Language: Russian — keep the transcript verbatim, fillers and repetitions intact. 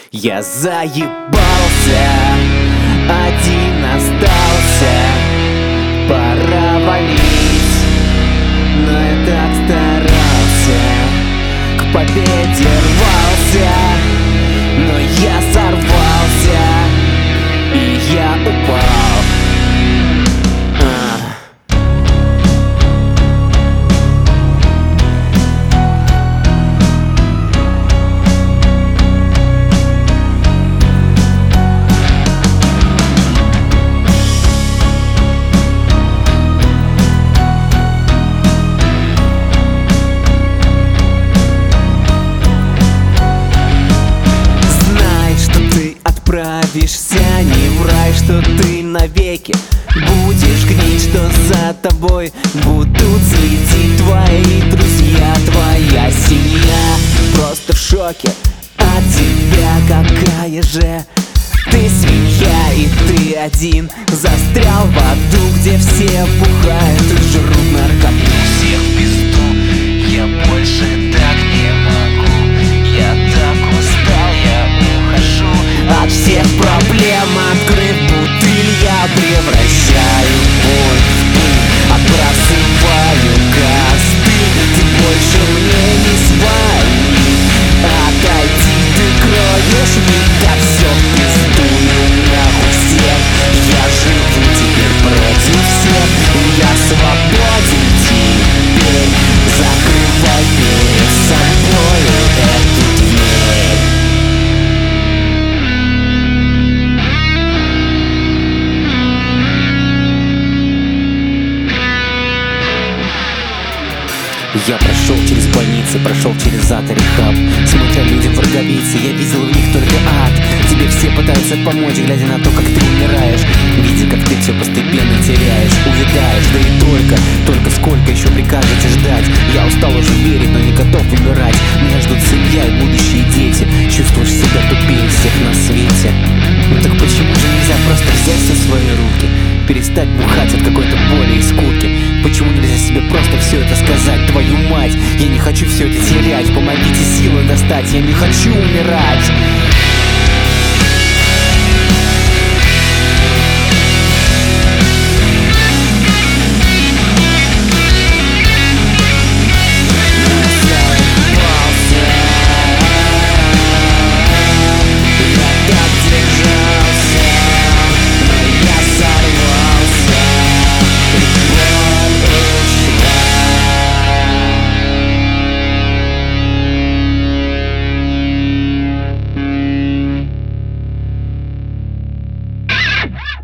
Я заебался, один остался, пора валить, но я так старался, к победе рвался, но я сорвался, и я упал. Отправишься не в рай, что ты навеки будешь гнить, что за тобой будут следить твои друзья. Твоя семья просто в шоке от тебя, какая же ты свинья. И ты один застрял в аду, где все бухают и жрут наркоту. Всех в пизду, я больше так не могу. Я так устал, я ухожу от всех проблем. Открыв бутыль, я превращаю боль в пыль, отбрасываю костыль. Ты больше мне не звони, отойди, ты кроешь меня. Все в пизду, нахуй всех. Я живу теперь против всех, я свободен теперь. Закрывай перед собою эту дверь. Я прошел через больницы, прошел через ад и рехаб. Смотря людям в роговицы, я видел в них только ад. Тебе все пытаются помочь, глядя на то, как ты умираешь, видя, как ты все постепенно теряешь, увядаешь. Да и только, только сколько еще прикажете ждать? Я устал уже верить, но не готов умирать. Меня ждут семья и будущие дети. Чувствуешь себя тупее всех на свете. Ну так почему же нельзя просто взять все в свои руки, перестать бухать от какой-то боли и скуки? Почему нельзя себе просто все это сказать? Твою мать, я не хочу все это терять. Помогите силы достать, я не хочу умирать. Yeah.